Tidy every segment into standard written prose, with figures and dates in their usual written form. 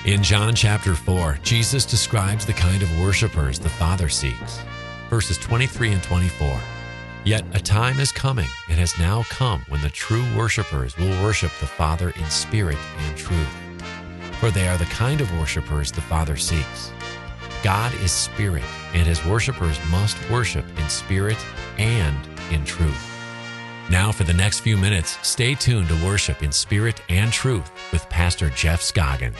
In John chapter 4, Jesus describes the kind of worshipers the Father seeks. Verses 23 and 24. Yet a time is coming, and has now come, when the true worshipers will worship the Father in spirit and truth. For they are the kind of worshipers the Father seeks. God is spirit, and his worshipers must worship in spirit and in truth. Now for the next few minutes, stay tuned to Worship in Spirit and Truth with Pastor Jeff Scoggin.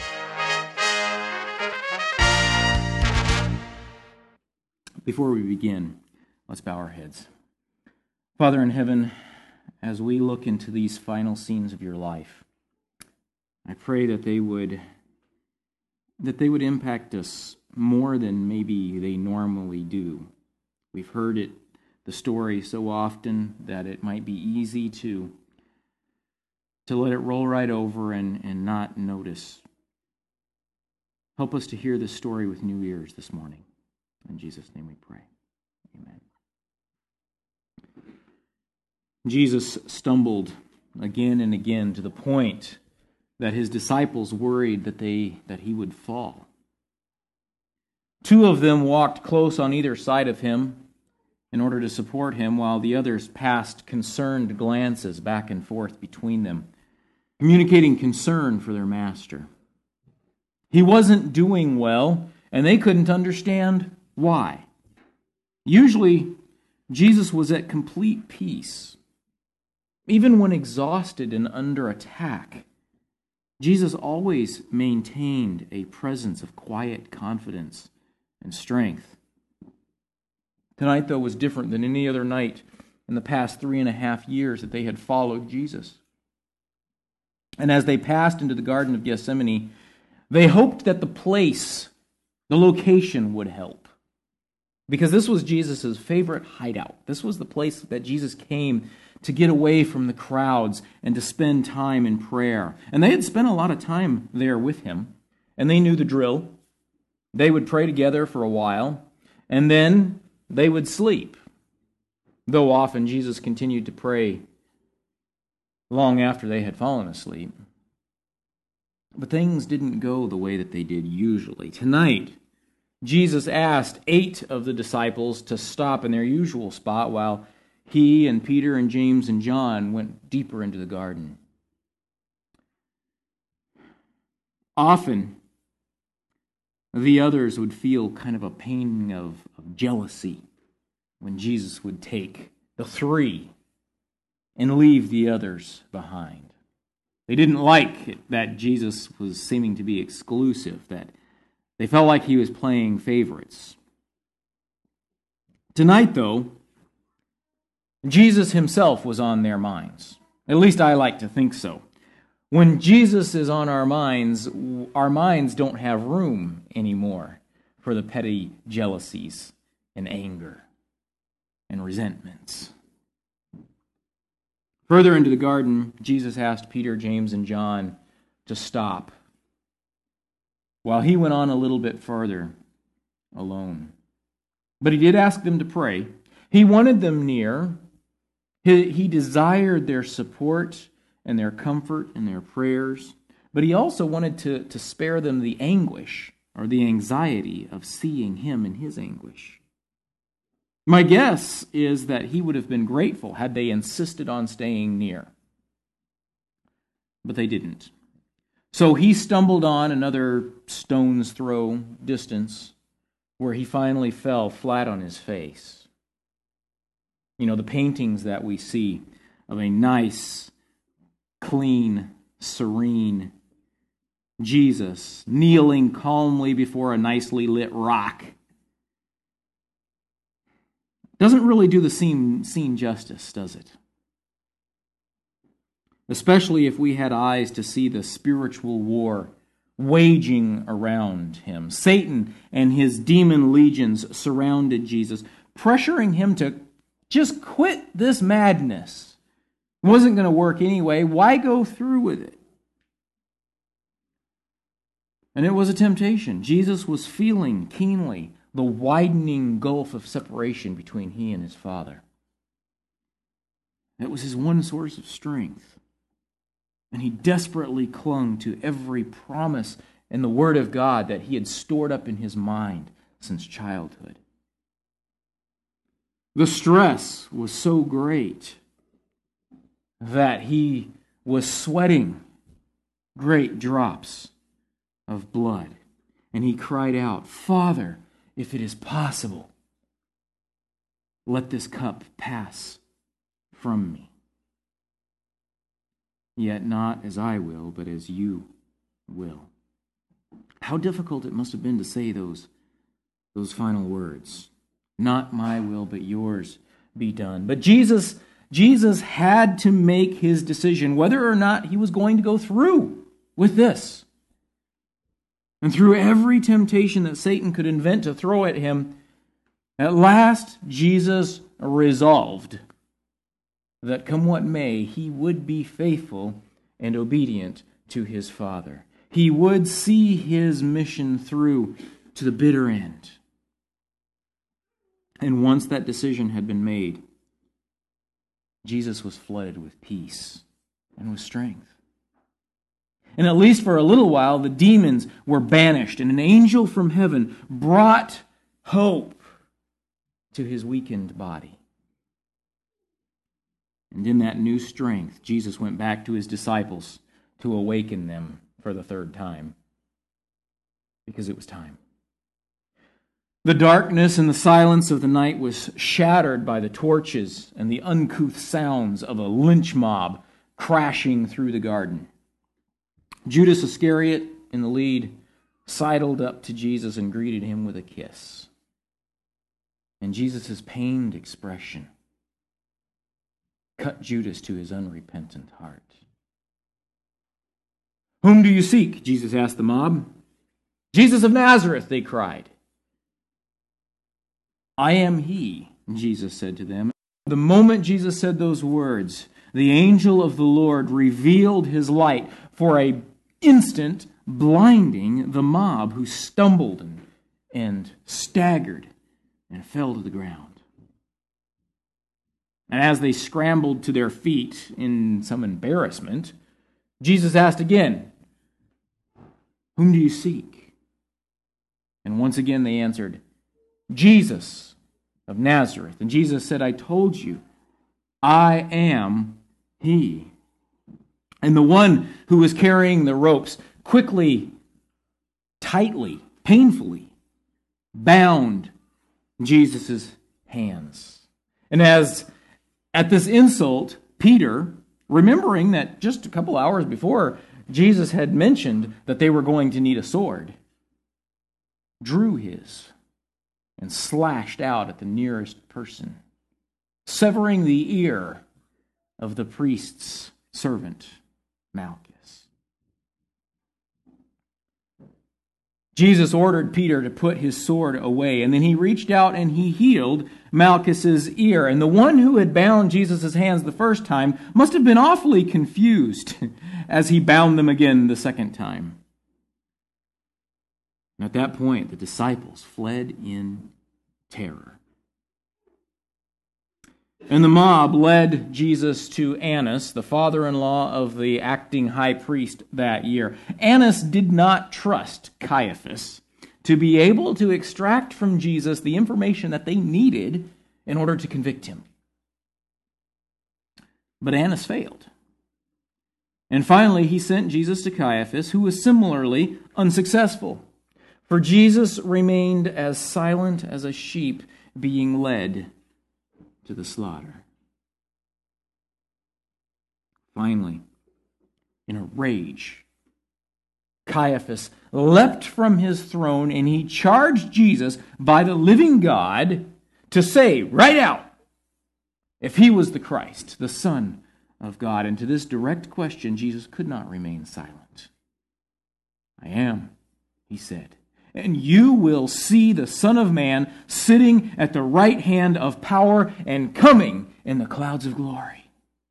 Before we begin, let's bow our heads. Father in heaven, as we look into these final scenes of your life, I pray that they would impact us more than maybe they normally do. We've heard the story so often that it might be easy to let it roll right over and not notice. Help us to hear this story with new ears this morning. In Jesus' name we pray. Amen. Jesus stumbled again and again to the point that his disciples worried that he would fall. Two of them walked close on either side of him in order to support him, while the others passed concerned glances back and forth between them, communicating concern for their master. He wasn't doing well, and they couldn't understand why. Usually, Jesus was at complete peace. Even when exhausted and under attack, Jesus always maintained a presence of quiet confidence and strength. Tonight, though, was different than any other night in the past 3.5 years that they had followed Jesus. And as they passed into the Garden of Gethsemane, they hoped that the location would help. Because this was Jesus' favorite hideout. This was the place that Jesus came to get away from the crowds and to spend time in prayer. And they had spent a lot of time there with him, and they knew the drill. They would pray together for a while, and then they would sleep. Though often Jesus continued to pray long after they had fallen asleep. But things didn't go the way that they did usually. Tonight, Jesus asked 8 of the disciples to stop in their usual spot while he and Peter and James and John went deeper into the garden. Often, the others would feel kind of a pain of jealousy when Jesus would take the 3 and leave the others behind. They didn't like that Jesus was seeming to be exclusive, that they felt like he was playing favorites. Tonight, though, Jesus himself was on their minds. At least I like to think so. When Jesus is on our minds don't have room anymore for the petty jealousies and anger and resentments. Further into the garden, Jesus asked Peter, James, and John to stop while he went on a little bit further alone. But he did ask them to pray. He wanted them near. He desired their support and their comfort and their prayers. But he also wanted to spare them the anguish or the anxiety of seeing him in his anguish. My guess is that he would have been grateful had they insisted on staying near. But they didn't. So he stumbled on another stone's throw distance where he finally fell flat on his face. You know, the paintings that we see of a nice, clean, serene Jesus kneeling calmly before a nicely lit rock doesn't really do the scene justice, does it? Especially if we had eyes to see the spiritual war waging around him. Satan and his demon legions surrounded Jesus, pressuring him to just quit this madness. It wasn't going to work anyway. Why go through with it? And it was a temptation. Jesus was feeling keenly the widening gulf of separation between he and his Father. It was his one source of strength. And he desperately clung to every promise and the Word of God that he had stored up in his mind since childhood. The stress was so great that he was sweating great drops of blood. And he cried out, "Father, if it is possible, let this cup pass from me. Yet not as I will, but as you will." How difficult it must have been to say those final words. Not my will, but yours be done. But Jesus had to make his decision whether or not he was going to go through with this. And through every temptation that Satan could invent to throw at him, at last Jesus resolved that come what may, he would be faithful and obedient to his Father. He would see his mission through to the bitter end. And once that decision had been made, Jesus was flooded with peace and with strength. And at least for a little while, the demons were banished, and an angel from heaven brought hope to his weakened body. And in that new strength, Jesus went back to his disciples to awaken them for the third time, because it was time. The darkness and the silence of the night was shattered by the torches and the uncouth sounds of a lynch mob crashing through the garden. Judas Iscariot, in the lead, sidled up to Jesus and greeted him with a kiss. And Jesus' pained expression cut Judas to his unrepentant heart. "Whom do you seek?" Jesus asked the mob. "Jesus of Nazareth," they cried. "I am he," Jesus said to them. The moment Jesus said those words, the angel of the Lord revealed his light for an instant, blinding the mob, who stumbled and staggered and fell to the ground. And as they scrambled to their feet in some embarrassment, Jesus asked again, "Whom do you seek?" And once again they answered, "Jesus of Nazareth." And Jesus said, "I told you, I am he." And the one who was carrying the ropes quickly, tightly, painfully bound Jesus' hands. And as at this insult, Peter, remembering that just a couple hours before, Jesus had mentioned that they were going to need a sword, drew his and slashed out at the nearest person, severing the ear of the priest's servant, Malchus. Jesus ordered Peter to put his sword away, and then he reached out and he healed Malchus's ear. And the one who had bound Jesus' hands the first time must have been awfully confused as he bound them again the second time. And at that point, the disciples fled in terror. And the mob led Jesus to Annas, the father-in-law of the acting high priest that year. Annas did not trust Caiaphas to be able to extract from Jesus the information that they needed in order to convict him. But Annas failed. And finally, he sent Jesus to Caiaphas, who was similarly unsuccessful. For Jesus remained as silent as a sheep being led to the slaughter. Finally, in a rage, Caiaphas leapt from his throne and he charged Jesus by the living God to say right out if he was the Christ, the Son of God. And to this direct question, Jesus could not remain silent. "I am," he said. "And you will see the Son of Man sitting at the right hand of power and coming in the clouds of glory."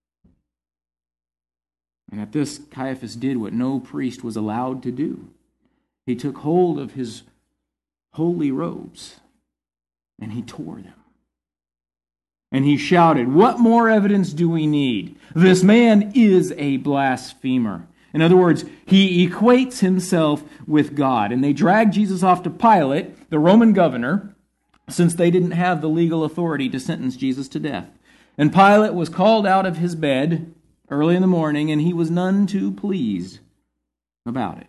And at this, Caiaphas did what no priest was allowed to do. He took hold of his holy robes and he tore them. And he shouted, "What more evidence do we need? This man is a blasphemer. In other words, he equates himself with God. And they drag Jesus off to Pilate, the Roman governor, since they didn't have the legal authority to sentence Jesus to death. And Pilate was called out of his bed early in the morning, and he was none too pleased about it.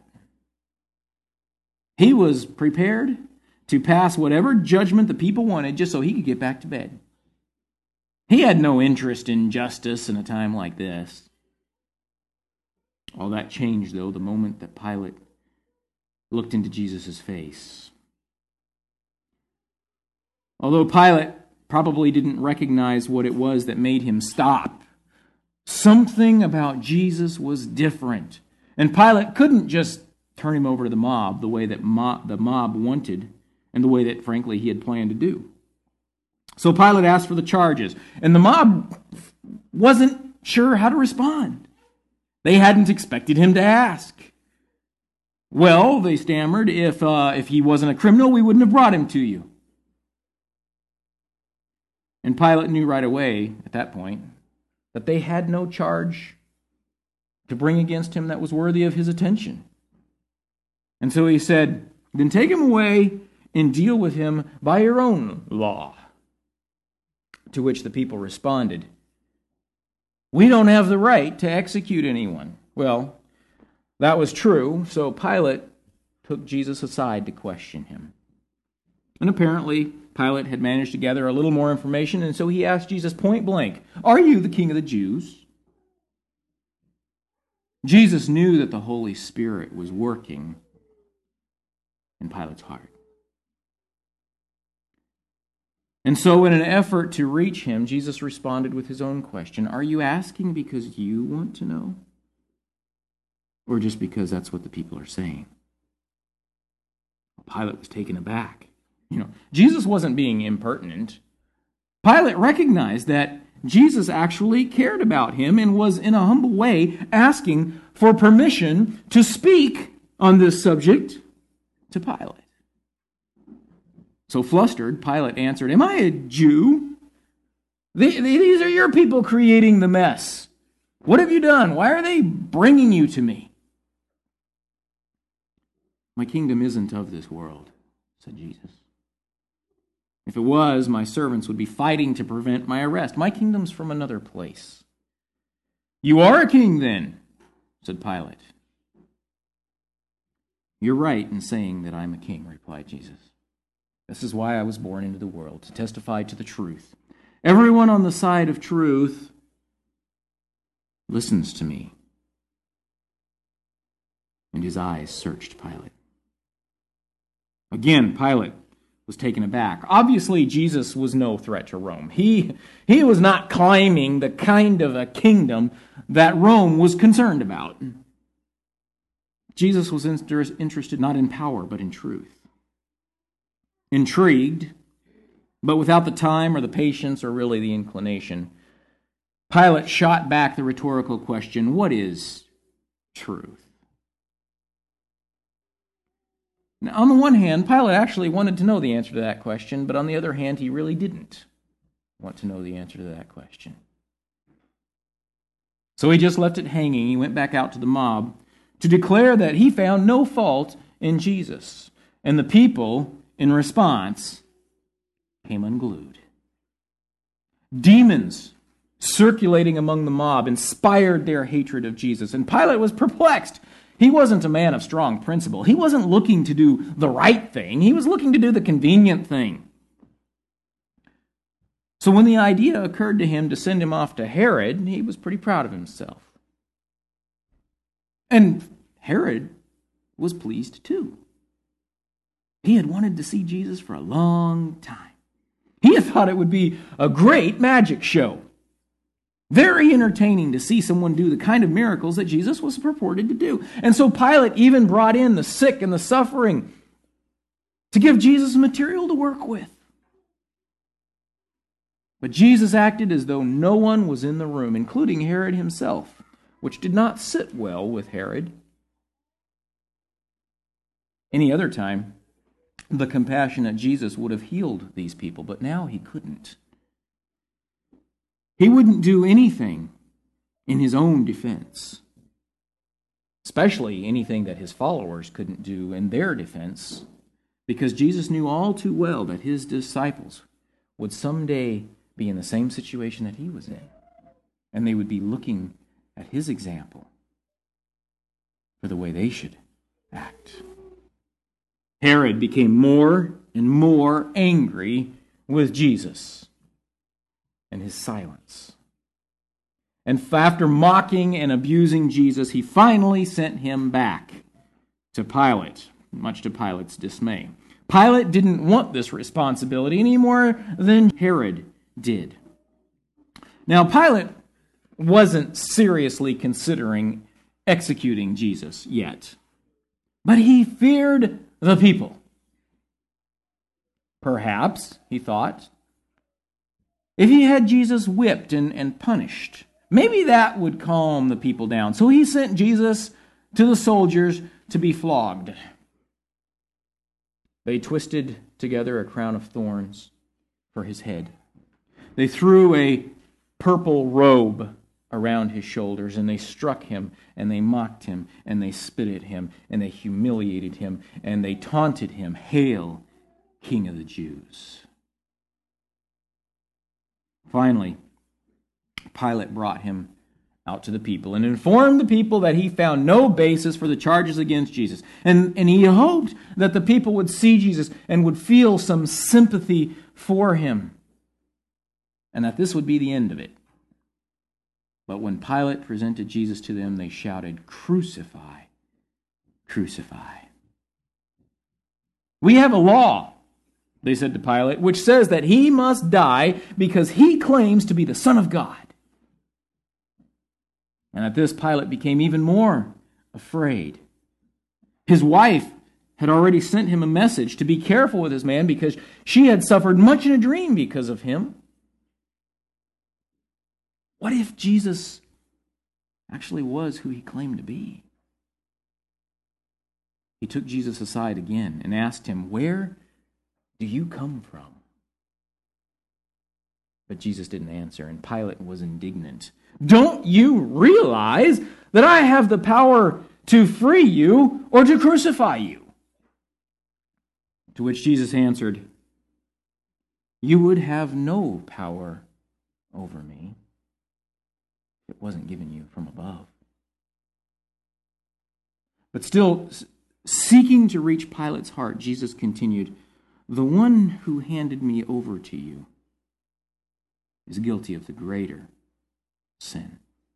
He was prepared to pass whatever judgment the people wanted just so he could get back to bed. He had no interest in justice in a time like this. All that changed, though, the moment that Pilate looked into Jesus' face. Although Pilate probably didn't recognize what it was that made him stop, something about Jesus was different. And Pilate couldn't just turn him over to the mob the way that the mob wanted and the way that, frankly, he had planned to do. So Pilate asked for the charges, and the mob wasn't sure how to respond. They hadn't expected him to ask. Well, they stammered, if he wasn't a criminal, we wouldn't have brought him to you. And Pilate knew right away, at that point, that they had no charge to bring against him that was worthy of his attention. And so he said, then take him away and deal with him by your own law. To which the people responded, we don't have the right to execute anyone. Well, that was true, so Pilate took Jesus aside to question him. And apparently, Pilate had managed to gather a little more information, and so he asked Jesus point blank, are you the king of the Jews? Jesus knew that the Holy Spirit was working in Pilate's heart. And so in an effort to reach him, Jesus responded with his own question. Are you asking because you want to know? Or just because that's what the people are saying? Pilate was taken aback. Jesus wasn't being impertinent. Pilate recognized that Jesus actually cared about him and was in a humble way asking for permission to speak on this subject to Pilate. So flustered, Pilate answered, am I a Jew? These are your people creating the mess. What have you done? Why are they bringing you to me? My kingdom isn't of this world, said Jesus. If it was, my servants would be fighting to prevent my arrest. My kingdom's from another place. You are a king then, said Pilate. You're right in saying that I'm a king, replied Jesus. This is why I was born into the world, to testify to the truth. Everyone on the side of truth listens to me. And his eyes searched Pilate. Again, Pilate was taken aback. Obviously, Jesus was no threat to Rome. He was not claiming the kind of a kingdom that Rome was concerned about. Jesus was interested not in power, but in truth. Intrigued, but without the time or the patience or really the inclination, Pilate shot back the rhetorical question, what is truth? Now, on the one hand, Pilate actually wanted to know the answer to that question, but on the other hand, he really didn't want to know the answer to that question. So he just left it hanging. He went back out to the mob to declare that he found no fault in Jesus. And the people, in response, came unglued. Demons circulating among the mob inspired their hatred of Jesus, and Pilate was perplexed. He wasn't a man of strong principle. He wasn't looking to do the right thing. He was looking to do the convenient thing. So when the idea occurred to him to send him off to Herod, he was pretty proud of himself. And Herod was pleased too. He had wanted to see Jesus for a long time. He had thought it would be a great magic show. Very entertaining to see someone do the kind of miracles that Jesus was purported to do. And so Pilate even brought in the sick and the suffering to give Jesus material to work with. But Jesus acted as though no one was in the room, including Herod himself, which did not sit well with Herod. Any other time, the compassionate Jesus would have healed these people, but now he couldn't. He wouldn't do anything in his own defense. especially anything that his followers couldn't do in their defense, because Jesus knew all too well that his disciples would someday be in the same situation that he was in, and they would be looking at his example for the way they should act. Herod became more and more angry with Jesus and his silence. And after mocking and abusing Jesus, he finally sent him back to Pilate, much to Pilate's dismay. Pilate didn't want this responsibility any more than Herod did. Now, Pilate wasn't seriously considering executing Jesus yet, but he feared the people. Perhaps, he thought, if he had Jesus whipped and punished, maybe that would calm the people down. So he sent Jesus to the soldiers to be flogged. They twisted together a crown of thorns for his head. They threw a purple robe around his shoulders, and they struck him, and they mocked him, and they spit at him, and they humiliated him, and they taunted him, "Hail, King of the Jews." Finally, Pilate brought him out to the people and informed the people that he found no basis for the charges against Jesus. And he hoped that the people would see Jesus and would feel some sympathy for him, and that this would be the end of it. But when Pilate presented Jesus to them, they shouted, "Crucify, crucify." "We have a law," they said to Pilate, "which says that he must die because he claims to be the Son of God." And at this, Pilate became even more afraid. His wife had already sent him a message to be careful with this man because she had suffered much in a dream because of him. What if Jesus actually was who he claimed to be? He took Jesus aside again and asked him, "Where do you come from?" But Jesus didn't answer, and Pilate was indignant. "Don't you realize that I have the power to free you or to crucify you?" To which Jesus answered, "You would have no power over me if it wasn't given you from above." But still seeking to reach Pilate's heart, Jesus continued, "The one who handed me over to you is guilty of the greater sin."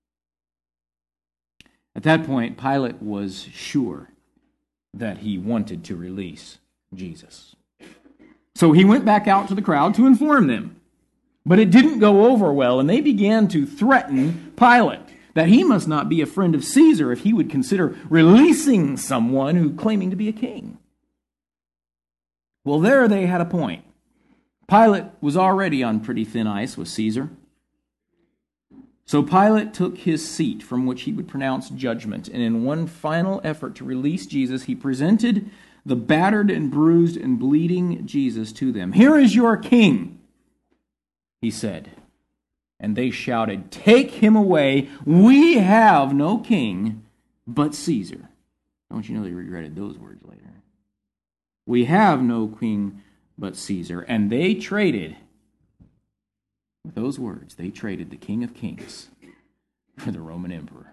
At that point, Pilate was sure that he wanted to release Jesus. So he went back out to the crowd to inform them. But it didn't go over well, and they began to threaten Pilate that he must not be a friend of Caesar if he would consider releasing someone who claiming to be a king. Well, there they had a point. Pilate was already on pretty thin ice with Caesar. So Pilate took his seat from which he would pronounce judgment, and in one final effort to release Jesus, he presented the battered and bruised and bleeding Jesus to them. "Here is your king," he said. And they shouted, "Take him away. We have no king but Caesar." Don't you know they regretted those words later? "We have no king but Caesar." And they traded, with those words, they traded the King of Kings for the Roman Emperor.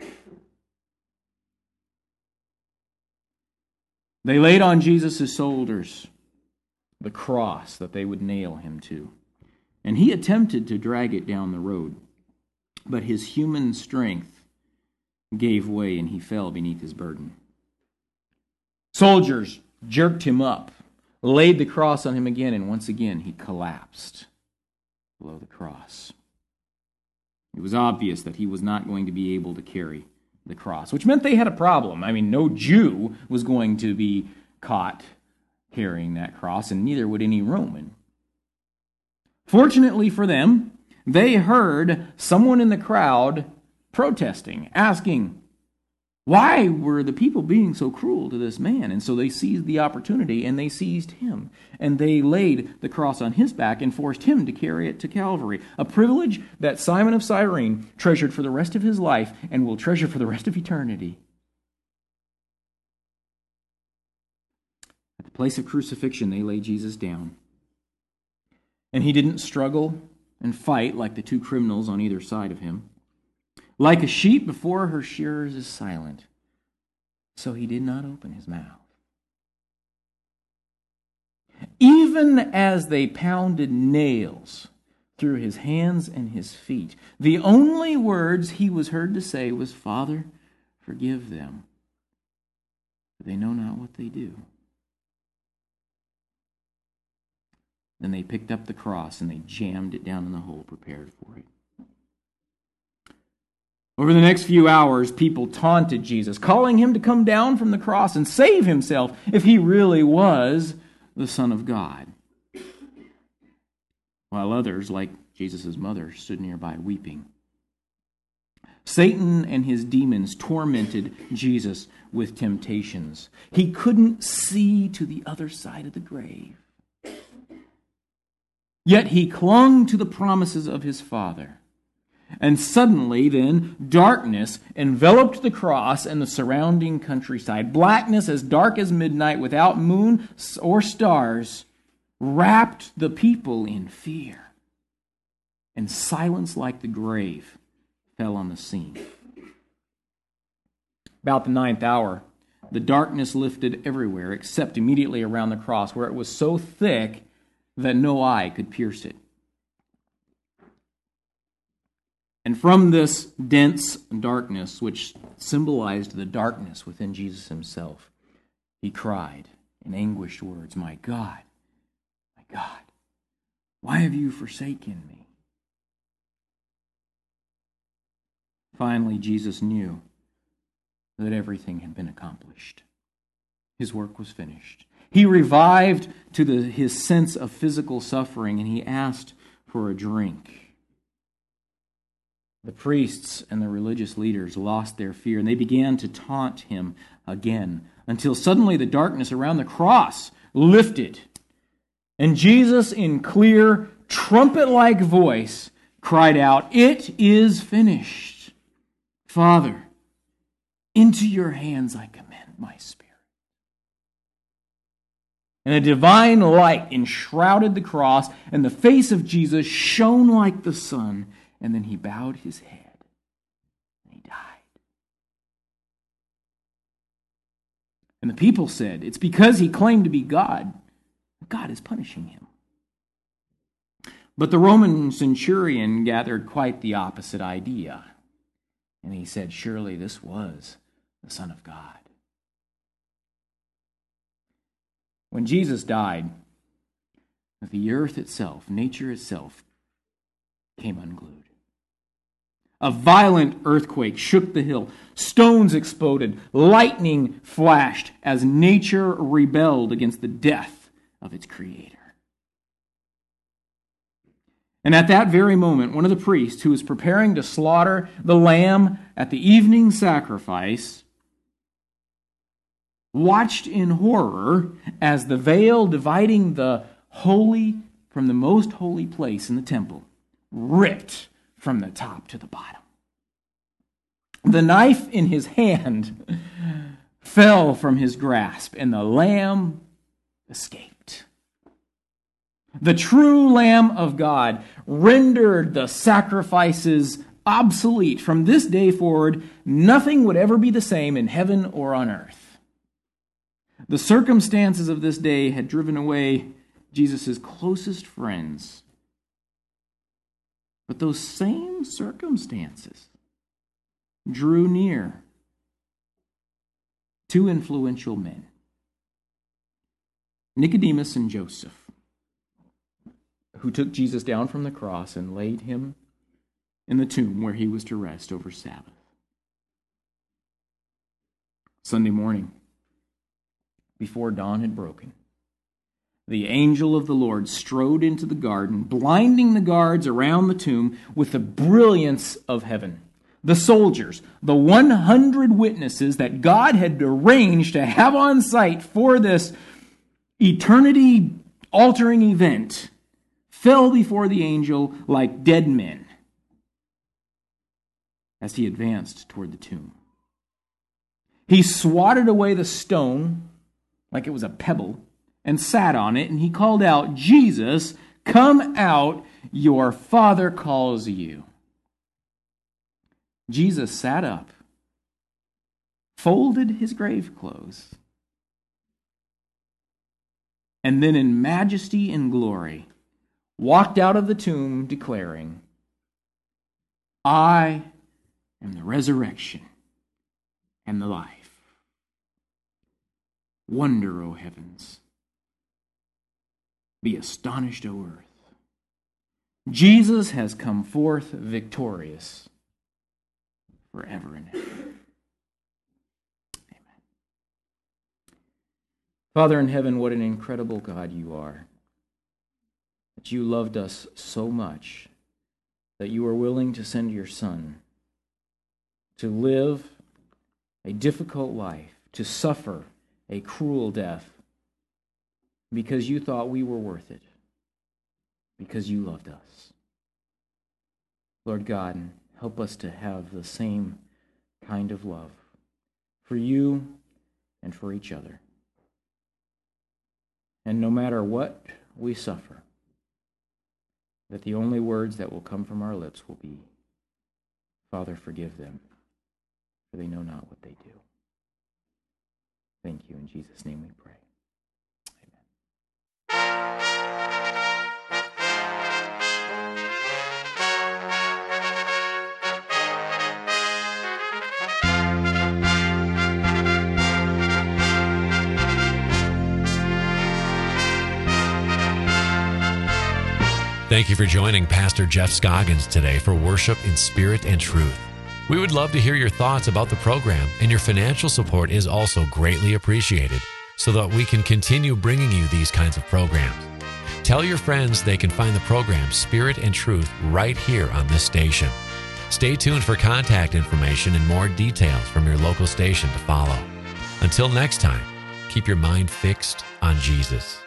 They laid on Jesus' shoulders the cross that they would nail him to. And he attempted to drag it down the road, but his human strength gave way and he fell beneath his burden. Soldiers jerked him up, laid the cross on him again, and once again he collapsed below the cross. It was obvious that he was not going to be able to carry the cross, which meant they had a problem. I mean, no Jew was going to be caught carrying that cross, and neither would any Roman. Fortunately for them, they heard someone in the crowd protesting, asking, why were the people being so cruel to this man? And so they seized the opportunity and they seized him. And they laid the cross on his back and forced him to carry it to Calvary. A privilege that Simon of Cyrene treasured for the rest of his life and will treasure for the rest of eternity. place of crucifixion, they laid Jesus down. And he didn't struggle and fight like the two criminals on either side of him. Like a sheep before her shearers is silent, so he did not open his mouth. Even as they pounded nails through his hands and his feet, the only words he was heard to say was, "Father, forgive them, for they know not what they do." Then they picked up the cross and they jammed it down in the hole prepared for it. Over the next few hours, people taunted Jesus, calling him to come down from the cross and save himself if he really was the Son of God. While others, like Jesus' mother, stood nearby weeping. Satan and his demons tormented Jesus with temptations. He couldn't see to the other side of the grave. Yet he clung to the promises of his Father. And suddenly, then, darkness enveloped the cross and the surrounding countryside. Blackness as dark as midnight without moon or stars wrapped the people in fear. And silence like the grave fell on the scene. About the 9th hour, the darkness lifted everywhere except immediately around the cross, where it was so thick that no eye could pierce it. And from this dense darkness, which symbolized the darkness within Jesus himself, he cried in anguished words, my God, why have you forsaken me?" Finally, Jesus knew that everything had been accomplished. His work was finished. He revived to his sense of physical suffering, and he asked for a drink. The priests and the religious leaders lost their fear, and they began to taunt him again, until suddenly the darkness around the cross lifted, and Jesus, in clear, trumpet-like voice, cried out, "It is finished. Father, into your hands I commend my spirit." And a divine light enshrouded the cross, and the face of Jesus shone like the sun. And then he bowed his head, and he died. And the people said, "It's because he claimed to be God. God is punishing him." But the Roman centurion gathered quite the opposite idea. And he said, "Surely this was the Son of God." When Jesus died, the earth itself, nature itself, came unglued. A violent earthquake shook the hill. Stones exploded. Lightning flashed as nature rebelled against the death of its creator. And at that very moment, one of the priests who was preparing to slaughter the lamb at the evening sacrifice watched in horror as the veil dividing the holy from the most holy place in the temple ripped from the top to the bottom. The knife in his hand fell from his grasp, and the lamb escaped. The true Lamb of God rendered the sacrifices obsolete. From this day forward, nothing would ever be the same in heaven or on earth. The circumstances of this day had driven away Jesus' closest friends. But those same circumstances drew near two influential men, Nicodemus and Joseph, who took Jesus down from the cross and laid him in the tomb where he was to rest over Sabbath. Sunday morning, before dawn had broken, the angel of the Lord strode into the garden, blinding the guards around the tomb with the brilliance of heaven. The soldiers, the 100 witnesses that God had arranged to have on site for this eternity-altering event, fell before the angel like dead men as he advanced toward the tomb. He swatted away the stone like it was a pebble and sat on it, and he called out, "Jesus, come out, your Father calls you." Jesus sat up, folded his grave clothes, and then in majesty and glory walked out of the tomb declaring, "I am the resurrection and the life." Wonder, O heavens. Be astonished, O earth. Jesus has come forth victorious forever and ever. Amen. Father in heaven, what an incredible God you are. That you loved us so much that you were willing to send your Son to live a difficult life, to suffer a cruel death, because you thought we were worth it, because you loved us. Lord God, help us to have the same kind of love for you and for each other. And no matter what we suffer, that the only words that will come from our lips will be, "Father, forgive them, for they know not what they do." Thank you. In Jesus' name we pray. Thank you for joining Pastor Jeff Scoggins today for Worship in Spirit and Truth. We would love to hear your thoughts about the program, and your financial support is also greatly appreciated so that we can continue bringing you these kinds of programs. Tell your friends they can find the program Spirit and Truth right here on this station. Stay tuned for contact information and more details from your local station to follow. Until next time, keep your mind fixed on Jesus.